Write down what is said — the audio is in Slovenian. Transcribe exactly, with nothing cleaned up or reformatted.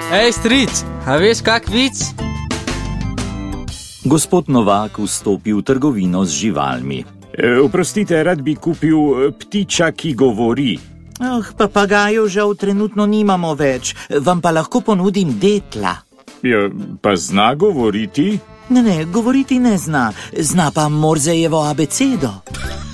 Ej, stric, a veš kak vic? Gospod Novak vstopi v trgovino z živalmi. E, oprostite, rad bi kupil ptiča, ki govori. Oh, papagajev žal trenutno nimamo več, vam pa lahko ponudim detla. Ja, pa zna govoriti? Ne, ne, govoriti ne zna, zna pa Morzejevo abecedo.